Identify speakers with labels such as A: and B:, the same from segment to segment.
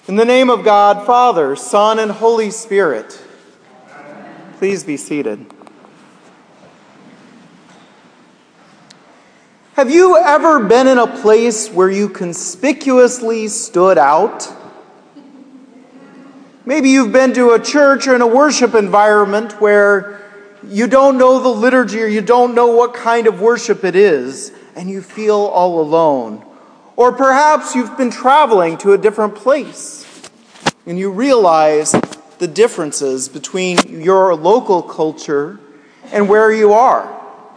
A: In the name of God, Father, Son, and Holy Spirit, please be seated. Have you ever been in a place where you conspicuously stood out? Maybe you've been to a church or in a worship environment where you don't know the liturgy or you don't know what kind of worship it is, and you feel all alone. Or perhaps you've been traveling to a different place and you realize the differences between your local culture and where you are.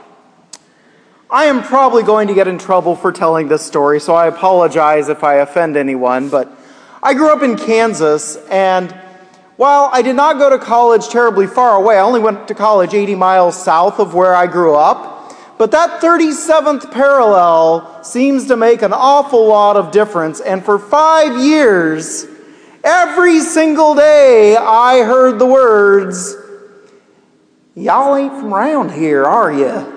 A: I am probably going to get in trouble for telling this story, so I apologize if I offend anyone, but I grew up in Kansas, and while I did not go to college terribly far away, I only went to college 80 miles south of where I grew up, but that 37th parallel seems to make an awful lot of difference. And for 5 years, every single day, I heard the words, "Y'all ain't from around here, are you?"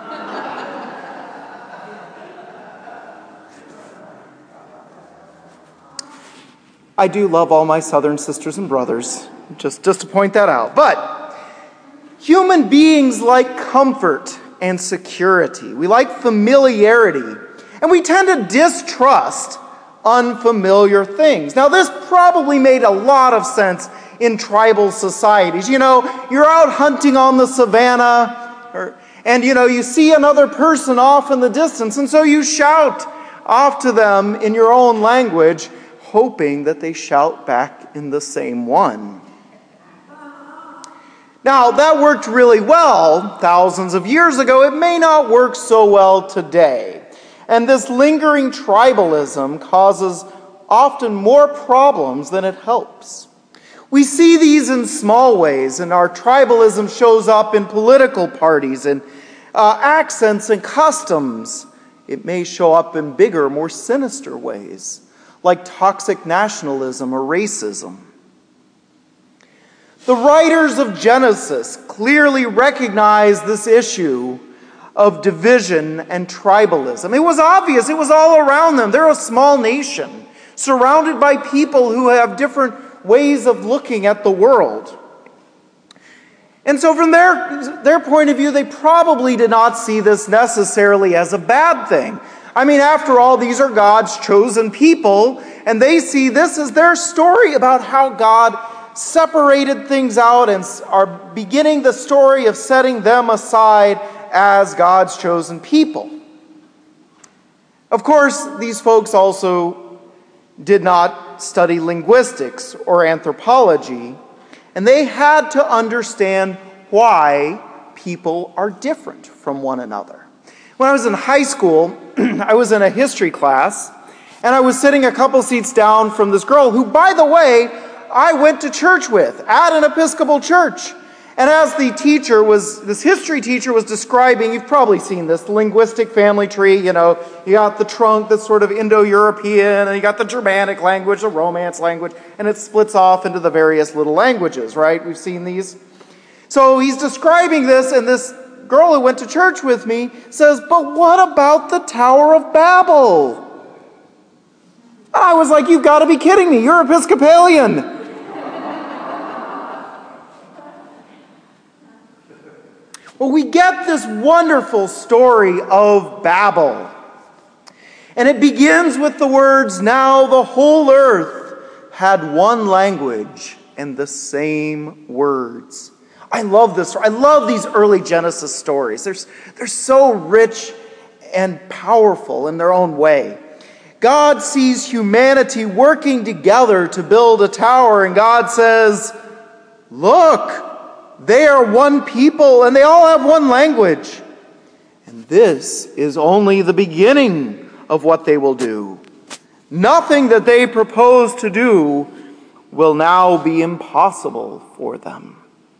A: I do love all my Southern sisters and brothers, just to point that out. But human beings like comfort and security. We like familiarity. And we tend to distrust unfamiliar things. Now, this probably made a lot of sense in tribal societies. You know, you're out hunting on the savannah, and you see another person off in the distance, and so you shout off to them in your own language, hoping that they shout back in the same one. Now, that worked really well thousands of years ago. It may not work so well today. And this lingering tribalism causes often more problems than it helps. We see these in small ways, and our tribalism shows up in political parties and accents and customs. It may show up in bigger, more sinister ways, like toxic nationalism or racism. The writers of Genesis clearly recognized this issue of division and tribalism. It was obvious. It was all around them. They're a small nation, surrounded by people who have different ways of looking at the world. And so from their point of view, they probably did not see this necessarily as a bad thing. I mean, after all, these are God's chosen people, and they see this as their story about how God separated things out and are beginning the story of setting them aside as God's chosen people. Of course, these folks also did not study linguistics or anthropology, and they had to understand why people are different from one another. When I was in high school, I was in a history class, and I was sitting a couple seats down from this girl who, by the way, I went to church with at an Episcopal church. And as this history teacher was describing, you've probably seen this, the linguistic family tree, you got the trunk that's sort of Indo-European, and you got the Germanic language, the Romance language, and it splits off into the various little languages, right? We've seen these. So he's describing this, and this girl who went to church with me says, "But what about the Tower of Babel?" And I was like, "You've got to be kidding me. You're Episcopalian." Well, we get this wonderful story of Babel. And it begins with the words, "Now the whole earth had one language and the same words." I love this. I love these early Genesis stories. They're so rich and powerful in their own way. God sees humanity working together to build a tower, and God says, "Look, they are one people, and they all have one language. And this is only the beginning of what they will do. Nothing that they propose to do will now be impossible for them."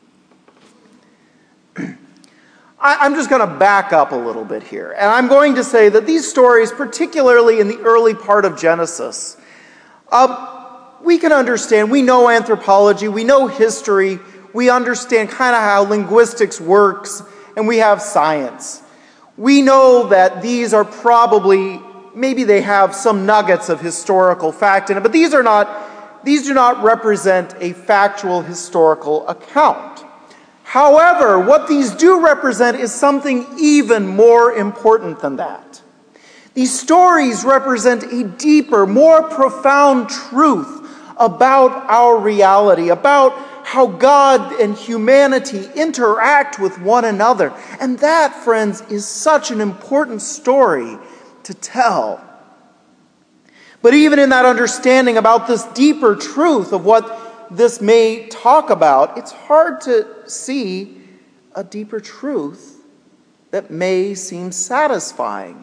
A: I'm just going to back up a little bit here. And I'm going to say that these stories, particularly in the early part of Genesis, we can understand. We know anthropology. We know history. We understand kind of how linguistics works. And we have science. We know that these are probably, maybe they have some nuggets of historical fact in it, but these are not these do not represent a factual historical account. However, what these do represent is something even more important than that. These stories represent a deeper, more profound truth about our reality, about how God and humanity interact with one another. And that, friends, is such an important story to tell. But even in that understanding about this deeper truth of what this may talk about, it's hard to see a deeper truth that may seem satisfying.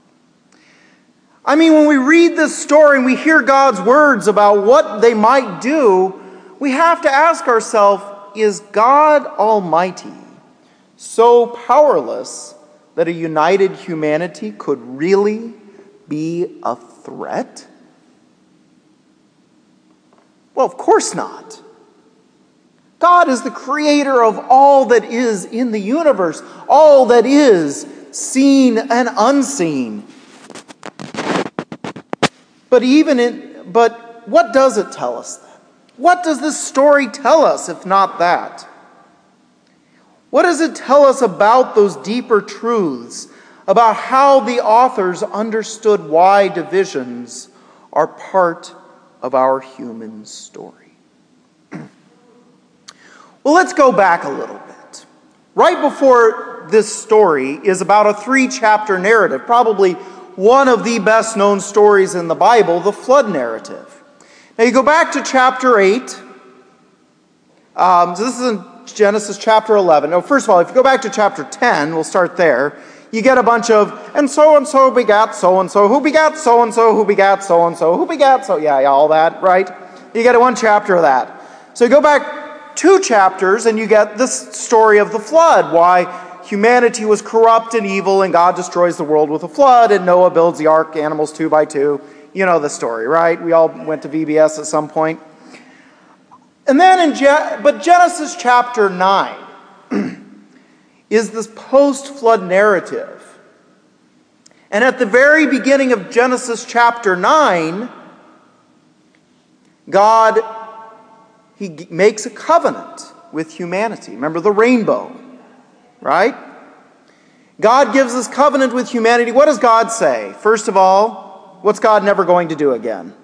A: I mean, when we read this story and we hear God's words about what they might do, we have to ask ourselves, is God Almighty so powerless that a united humanity could really be a threat? Well, of course not. God is the creator of all that is in the universe, all that is seen and unseen. But what does it tell us then? What does this story tell us if not that? What does it tell us about those deeper truths, about how the authors understood why divisions are part of our human story? Well, let's go back a little bit. Right before this story is about a 3-chapter narrative, probably one of the best known stories in the Bible, the flood narrative. Now you go back to chapter 8. So this is in Genesis chapter 11. Now, first of all, if you go back to chapter 10, we'll start there. You get a bunch of, and so begat so-and-so, who begat so-and-so, who begat so-and-so, who begat so, yeah, all that, right? You get one chapter of that. So you go back 2 chapters and you get this story of the flood, why humanity was corrupt and evil and God destroys the world with a flood and Noah builds the ark, animals 2 by 2. You know the story, right? We all went to VBS at some point. And then but Genesis chapter 9 is this post-flood narrative. And at the very beginning of Genesis chapter 9, God, he makes a covenant with humanity. Remember the rainbow, right? God gives this covenant with humanity. What does God say? First of all, what's God never going to do again?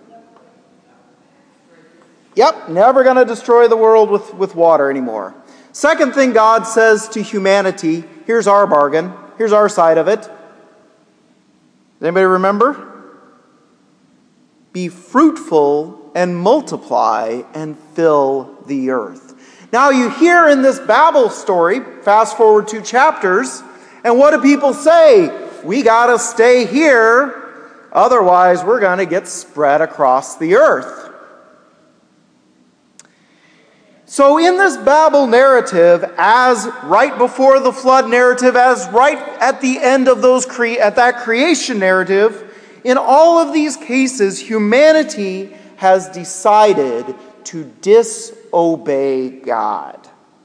A: Yep, never going to destroy the world with water anymore. Second thing God says to humanity, here's our bargain, here's our side of it. Does anybody remember? Be fruitful and multiply and fill the earth. Now you hear in this Babel story, fast forward 2 chapters, and what do people say? We got to stay here, otherwise we're going to get spread across the earth. So in this Babel narrative, as right before the flood narrative, as right at the end of that creation narrative, in all of these cases, humanity has decided to disobey God.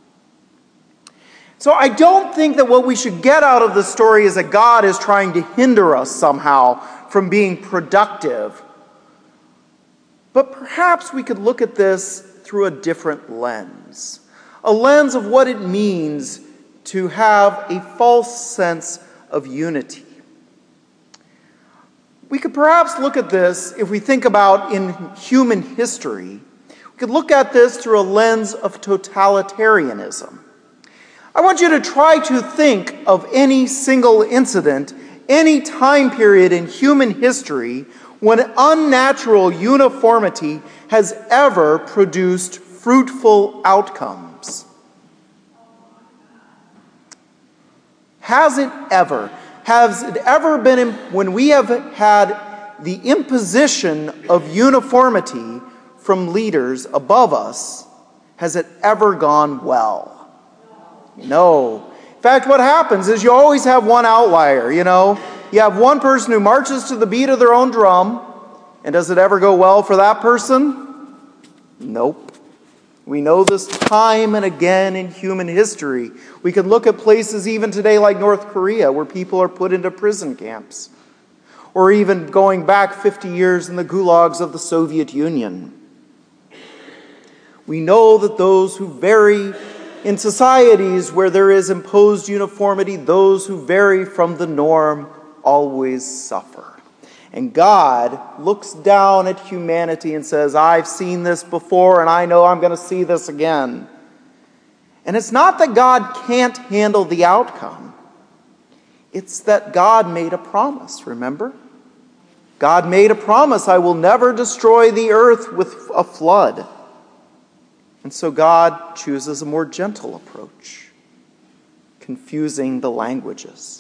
A: So I don't think that what we should get out of the story is that God is trying to hinder us somehow from being productive. But perhaps we could look at this through a different lens. A lens of what it means to have a false sense of unity. We could perhaps look at this, if we think about in human history, we could look at this through a lens of totalitarianism. I want you to try to think of any single incident, any time period in human history when unnatural uniformity has ever produced fruitful outcomes. Has it ever been when we have had the imposition of uniformity from leaders above us, has it ever gone well? No. In fact, what happens is you always have one outlier, you know. You have one person who marches to the beat of their own drum, and does it ever go well for that person? Nope. We know this time and again in human history. We can look at places even today like North Korea where people are put into prison camps. Or even going back 50 years in the gulags of the Soviet Union. We know that those who vary in societies where there is imposed uniformity, those who vary from the norm always suffer. And God looks down at humanity and says, I've seen this before and I know I'm going to see this again. And it's not that God can't handle the outcome. It's that God made a promise, remember? God made a promise, I will never destroy the earth with a flood. And so God chooses a more gentle approach, confusing the languages.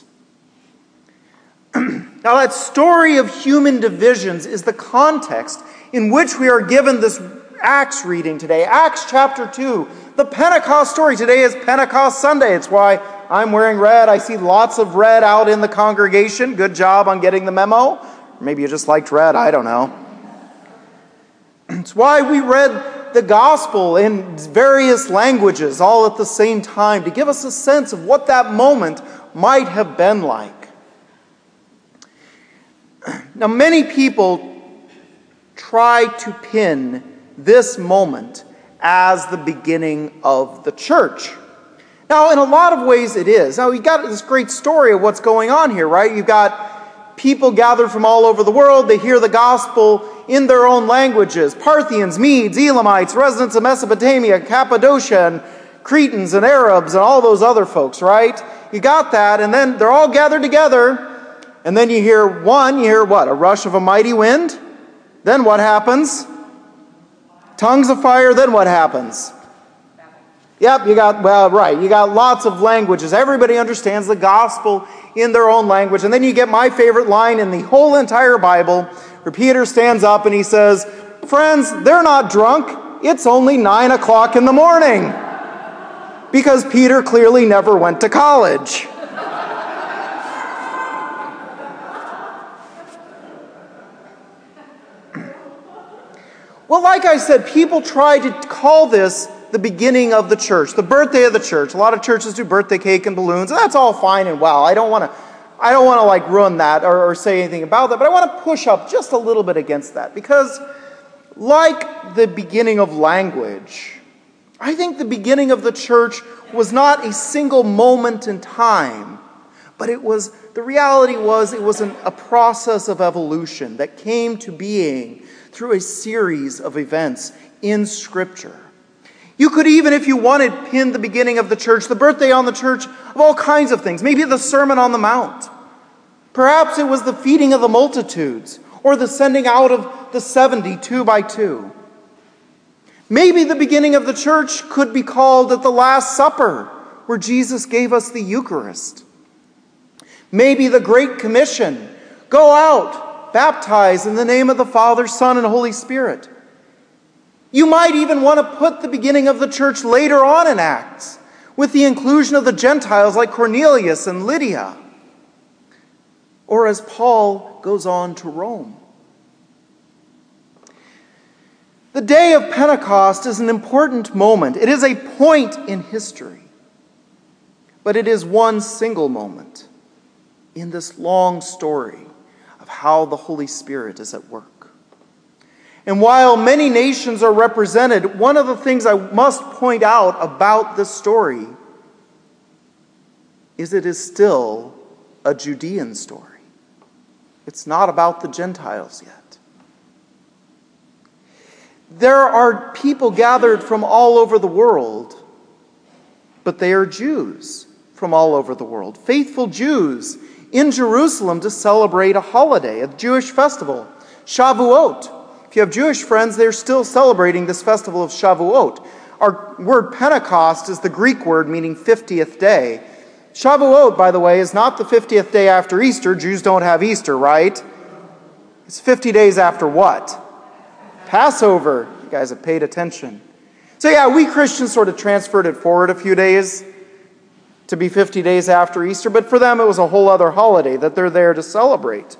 A: Now that story of human divisions is the context in which we are given this Acts reading today. Acts chapter 2, the Pentecost story. Today is Pentecost Sunday. It's why I'm wearing red. I see lots of red out in the congregation. Good job on getting the memo. Maybe you just liked red. I don't know. It's why we read the gospel in various languages all at the same time to give us a sense of what that moment might have been like. Now, many people try to pin this moment as the beginning of the church. Now, in a lot of ways it is. Now, you've got this great story of what's going on here, right? You've got people gathered from all over the world. They hear the gospel in their own languages. Parthians, Medes, Elamites, residents of Mesopotamia, Cappadocia, and Cretans and Arabs and all those other folks, right? You got that, and then they're all gathered together. And then you hear what? A rush of a mighty wind? Then what happens? Tongues of fire, then what happens? Yep, you got lots of languages. Everybody understands the gospel in their own language. And then you get my favorite line in the whole entire Bible, where Peter stands up and he says, friends, they're not drunk. It's only 9 o'clock in the morning. Because Peter clearly never went to college. Well, like I said, people try to call this the beginning of the church, the birthday of the church. A lot of churches do birthday cake and balloons, and that's all fine and well. I don't want to like ruin that or say anything about that, but I want to push up just a little bit against that because, like the beginning of language, I think the beginning of the church was not a single moment in time, but the reality was it was a process of evolution that came to being through a series of events in Scripture. You could even, if you wanted, pin the beginning of the church, the birthday on the church, of all kinds of things. Maybe the Sermon on the Mount. Perhaps it was the feeding of the multitudes, or the sending out of the 70 2 by 2. Maybe the beginning of the church could be called at the Last Supper, where Jesus gave us the Eucharist. Maybe the Great Commission, go out, baptize in the name of the Father, Son, and Holy Spirit. You might even want to put the beginning of the church later on in Acts, with the inclusion of the Gentiles like Cornelius and Lydia, or as Paul goes on to Rome. The day of Pentecost is an important moment. It is a point in history, but it is one single moment in this long story of how the Holy Spirit is at work. And while many nations are represented, one of the things I must point out about this story is it is still a Judean story. It's not about the Gentiles yet. There are people gathered from all over the world, but they are Jews from all over the world. Faithful Jews in Jerusalem to celebrate a holiday, a Jewish festival, Shavuot. If you have Jewish friends, they're still celebrating this festival of Shavuot. Our word Pentecost is the Greek word meaning 50th day. Shavuot, by the way, is not the 50th day after Easter. Jews don't have Easter, right? It's 50 days after what? Passover. You guys have paid attention. So yeah, we Christians sort of transferred it forward a few days to be 50 days after Easter, but for them it was a whole other holiday that they're there to celebrate.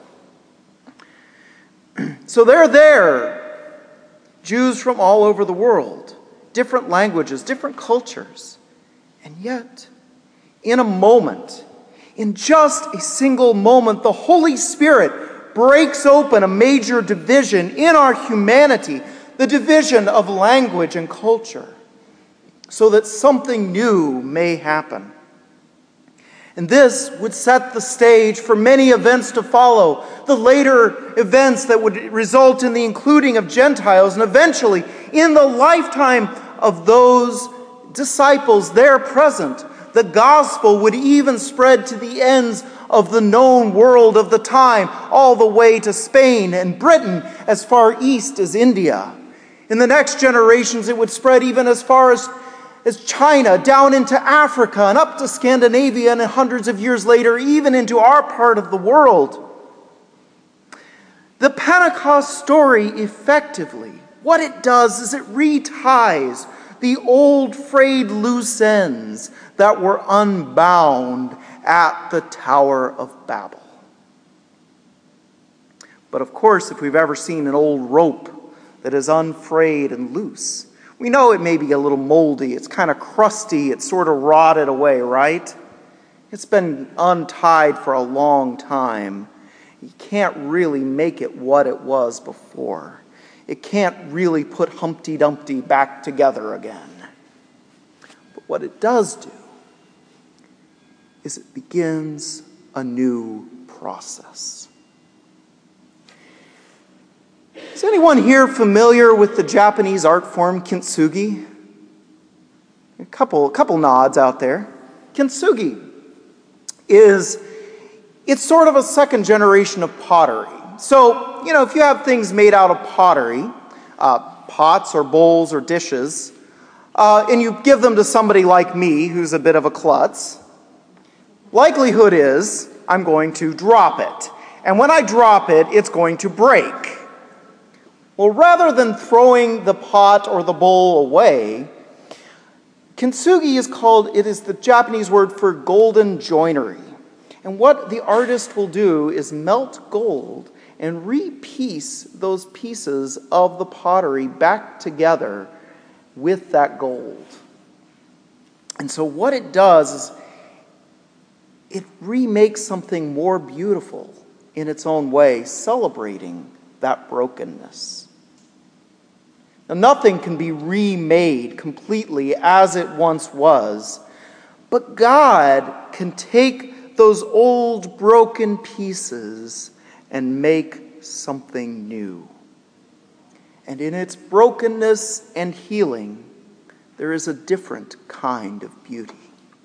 A: So they're there, Jews from all over the world, different languages, different cultures. And yet, in a moment, in just a single moment, the Holy Spirit breaks open a major division in our humanity the division of language and culture, so that something new may happen. And this would set the stage for many events to follow, the later events that would result in the including of Gentiles, and eventually, in the lifetime of those disciples there present, the gospel would even spread to the ends of the known world of the time, all the way to Spain and Britain, as far east as India. In the next generations, it would spread even as far as China, down into Africa, and up to Scandinavia, and hundreds of years later, even into our part of the world. The Pentecost story, effectively, what it does is it reties the old frayed loose ends that were unbound at the Tower of Babel. But of course, if we've ever seen an old rope that is unfrayed and loose, we know it may be a little moldy, it's kind of crusty, it's sort of rotted away, right? It's been untied for a long time. You can't really make it what it was before. It can't really put Humpty Dumpty back together again. But what it does do is it begins a new process. Is anyone here familiar with the Japanese art form kintsugi? A couple nods out there. Kintsugi it's sort of a second generation of pottery. So, if you have things made out of pottery, pots or bowls or dishes, and you give them to somebody like me who's a bit of a klutz, likelihood is I'm going to drop it. And when I drop it, it's going to break. Well, rather than throwing the pot or the bowl away, kintsugi is the Japanese word for golden joinery. And what the artist will do is melt gold and repiece those pieces of the pottery back together with that gold. And so what it does is it remakes something more beautiful in its own way, celebrating that brokenness. Now, nothing can be remade completely as it once was, but God can take those old broken pieces and make something new. And in its brokenness and healing, there is a different kind of beauty.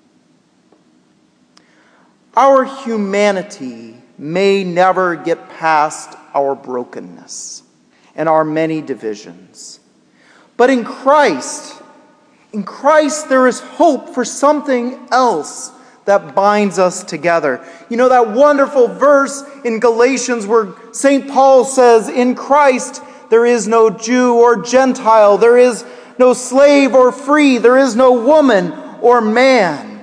A: Our humanity may never get past our brokenness and our many divisions. But in Christ there is hope for something else that binds us together. That wonderful verse in Galatians where St. Paul says, in Christ there is no Jew or Gentile, there is no slave or free, there is no woman or man.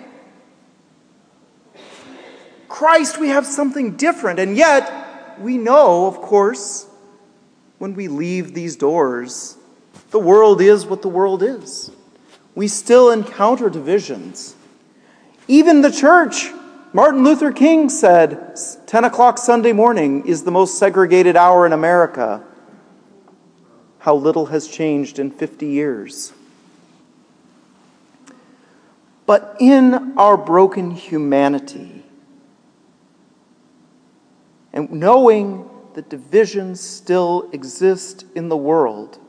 A: Christ, we have something different, and yet we know, of course, when we leave these doors, the world is what the world is. We still encounter divisions. Even the church, Martin Luther King said, 10 o'clock Sunday morning is the most segregated hour in America. How little has changed in 50 years. But in our broken humanity, and knowing that divisions still exist in the world,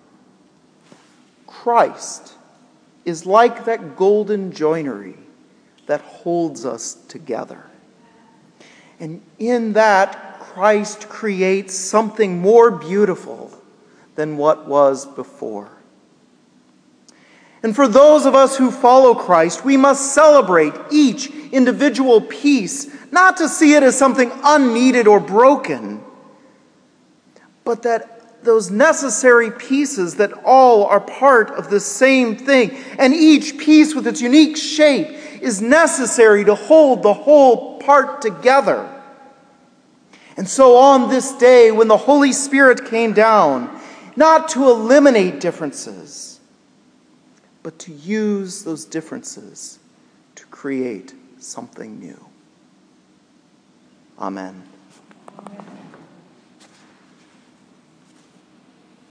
A: Christ is like that golden joinery that holds us together. And in that, Christ creates something more beautiful than what was before. And for those of us who follow Christ, we must celebrate each individual piece, not to see it as something unneeded or broken, but that those necessary pieces that all are part of the same thing. And each piece with its unique shape is necessary to hold the whole part together. And so on this day, when the Holy Spirit came down, not to eliminate differences, but to use those differences to create something new. Amen.